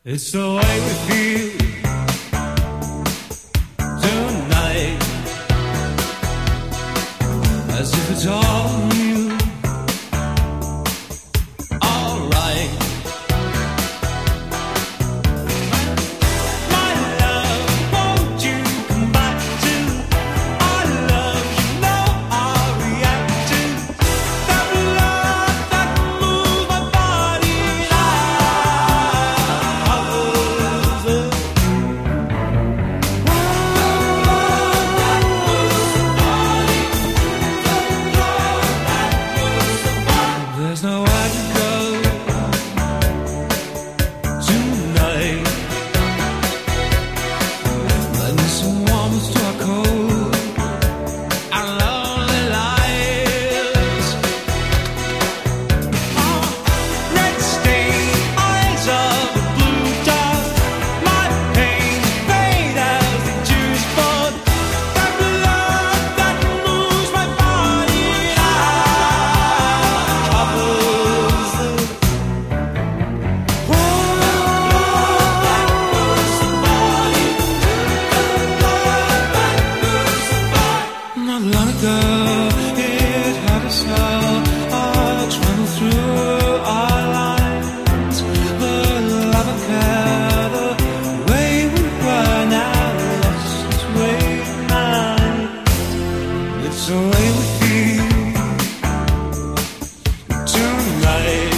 It's the way we feel tonight, as if it's all new, all right. My love, won't you come back to our love? You know I'll react to that love that moves my body. There's nowhere to go tonight. Lend some warmth to our cold and lonely lives. Red-stained eyes of a blue dot. My pain fade as the juice poured. That blood that moves my body. Not long ago, it had us all travel through our lines. The love and care, the way we were now lost its way behind. It's the way we feel tonight.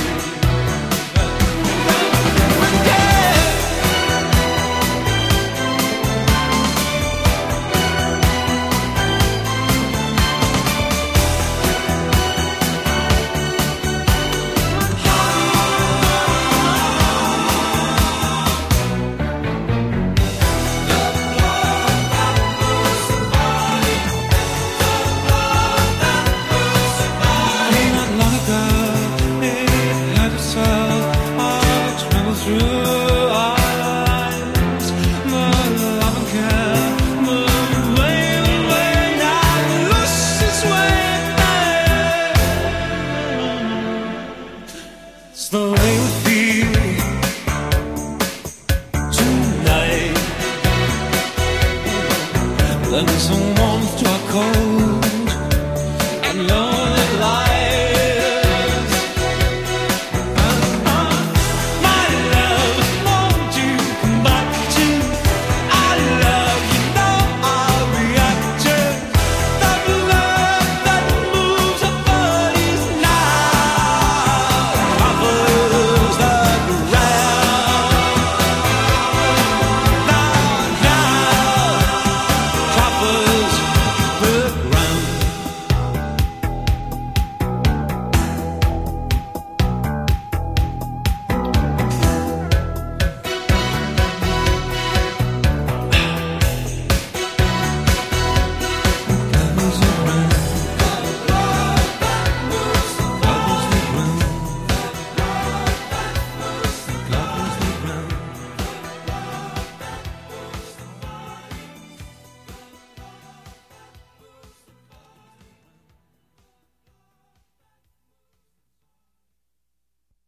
Not long ago, it had us all travel through our lives. The love and care, the way we were now lost its way. It's the way we feel tonight. Lend some warmth to our cold and lonely